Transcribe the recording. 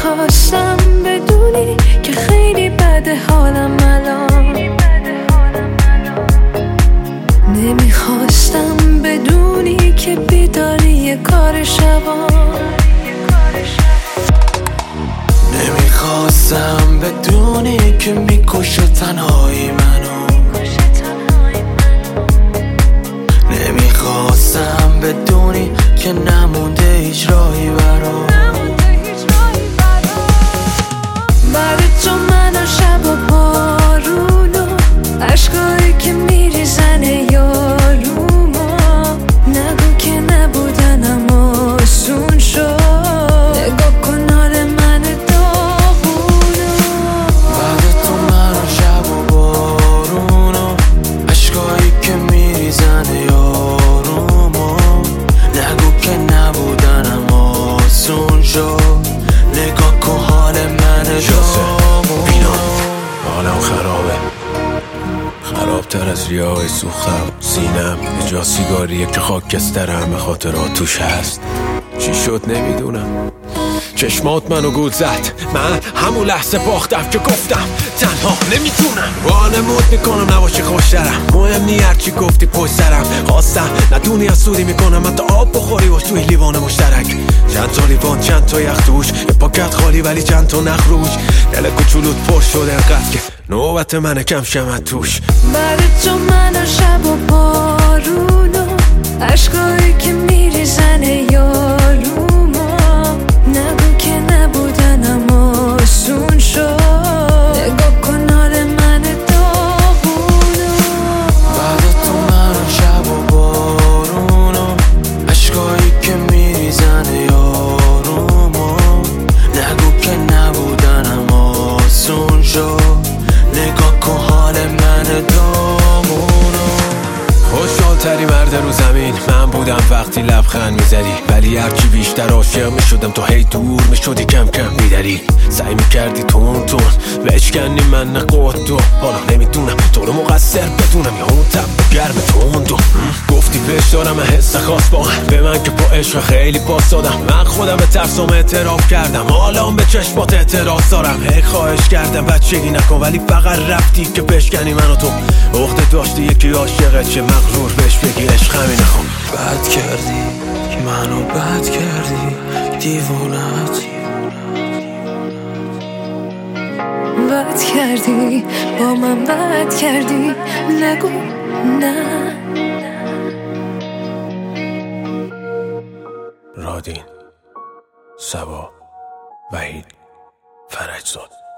نمیخواستم بدونی که خیلی بده حالم الان، نمیخواستم بدونی که بیداری یه کار شبان، نمیخواستم بدونی که میکشه تنهایی منو، نمیخواستم بدونی که نمونده هیچ راهی برام. بعد تو من و شب و بارون و عشقایی که میریزن یاروما، نگو که نبودن اما آسون شد، نگاه کن حال من داغونو. بعد تو من و شب و بارون و عشقایی که میریزن یاروما، نگو که نبودن اما آسون شد، نگاه کن حال من داغونو. حالم خرابتر از ریای سوختم، سینم یه جا سیگاریه که خاکسترم به خاطرات توش هست. چی شد نمیدونم، چشمات منو گول زد، من همون لحظه باختم که گفتم تنها نمیتونم. وانمود میکنم نباشی خوشترم، مهم نی هرچی گفتی پشت سرم، خواستم ندونی از سودی میکنم حتی آب بخوری باش توی لیوان مشترک. چند تا لیوان چند تا یخ توش، یه پاکت خالی ولی چند تا نخروش، دل کوچولوت پر شد انقدر که نوبت منه کم شمت توش. بعد تو من و شب و بارون و عشقایی که میریزن یاروما، نگو که نبودن اما آسون شد، نگاه کن حال من داغونو. بعد تو من و شب و بارون و عشقایی که میریزن یاروما، نگو که نبودن اما آسون شد، نگاه کن حال من داغونو. خوشحالتری مرد رو زمین من بودم وقتی لبخند میزدی، ولی هرچی بیشتر عاشق میشدم تو هی دور میشدی کم کم میدری، سعی میکردی تون بشکنی من نقود و حالا نمیدونم تو رو مقصر بدونم یا اون تب گرم تندو. گفتی پیش دارم حس خاص با به من که با عشق خیلی پاس دادم، من خودم به ترسم اعتراف کردم، حالا به چشمات اعتراض دارم. هی خواهش کردم بچگی نکن ولی فقط رفتی که بشکنی منو تو عقده داشتی یکی عاشقت چه مغرور بهش بگی عشق همینه. خب بد کردی منو بد کردی دیوونت، بد کردی با من بد کردی، نگو نه. رادین، سبا، وحید، فرجزاد.